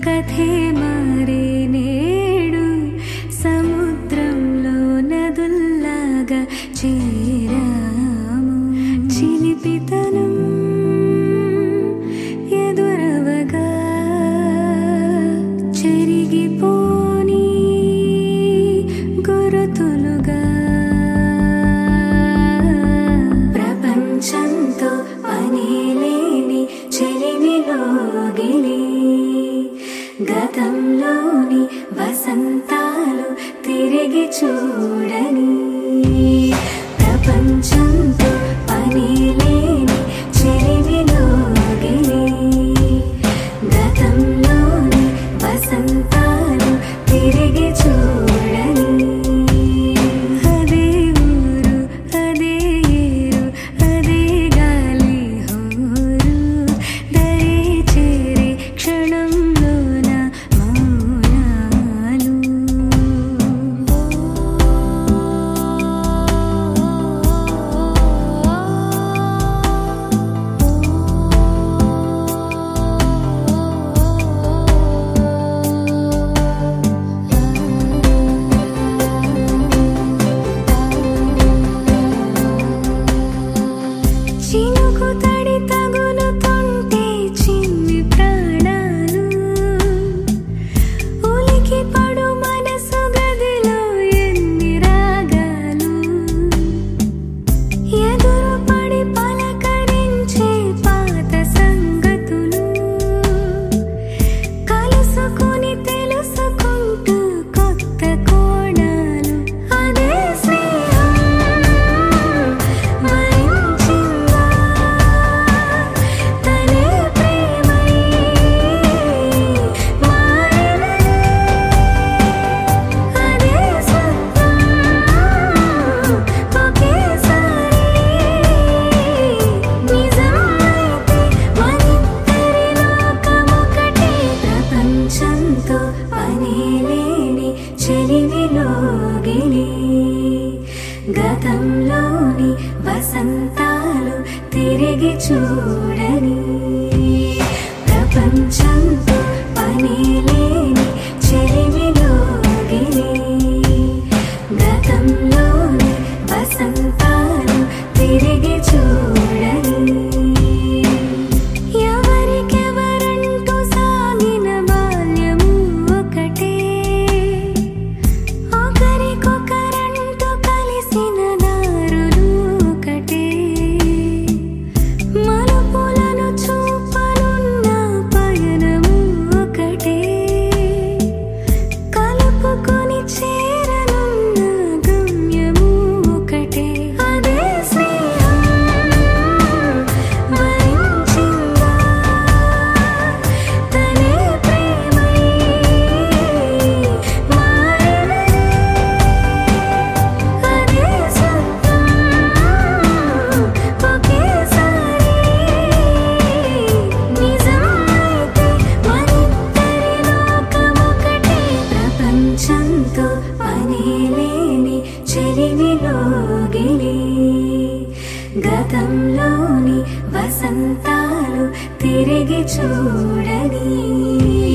కథే మారే నేడు సముద్రంలో నదుల్లాగా చేరాము. చిలిపితనం ఎదురవగా చెరిగిపోని గురుతులుగా ప్రపంచంతో పనిలేని చెలిమిలోగిలి గతంలోని వసంతాలు తిరిగి చూడని. ప్రపంచంతో పనిలేని చెలిమిలోగిలి గతంలోని వసంతాలు తిరిగి చూడని. అదే ఊరు అదే ఏరు అదే గాలి హోరు దరి చేరే క్షణంలోన మౌనాలు. చినుకు తడి తగులుతుంటే చిన్ని ప్రాణాలు ఉలికి పడు మనసు గదిలో ఎన్ని రాగాలు. ఎదురు పడి పలకరించే పాత సంగతులు కలుసుకుని తెలుసుకుంటూ కొత్త కోణాలు. అదే స్నేహం వరించిందా తనే ప్రేమై మారినదే. అదే సత్యం ఒకేసారి నిజమైతే మనిద్దరి లోకమొకటే. ప్రపంచంతో పనిలేని చెలిమిలోగిలి గతంలోని వసంతాలు తిరిగి చూడని. ప్రపంచంతో పనిలేని చెలిమిలోగిలి గతంలోని వసంతాలు తిరిగి చూడని. ఎవరికెవరంటూ సాగిన బాల్యము ఒకటే ఒకరికొకరంటూ కలిసిన దారులు ఒకటే. మలుపులను చూపనున్న పయనము ఒకటే కలుపుకొని చేరనున్న గమ్యము ఒకటే. అదే స్నేహం వరించిందా తనే ప్రేమై మారినదే. అదే సత్యం ఒకేసారి నిజమైతే మనిద్దరి లోకమొకటే. ప్రపంచంతో పనిలేని చెలిమిలోగిలి గతంలోని వసంతాలు తిరిగి చూడని.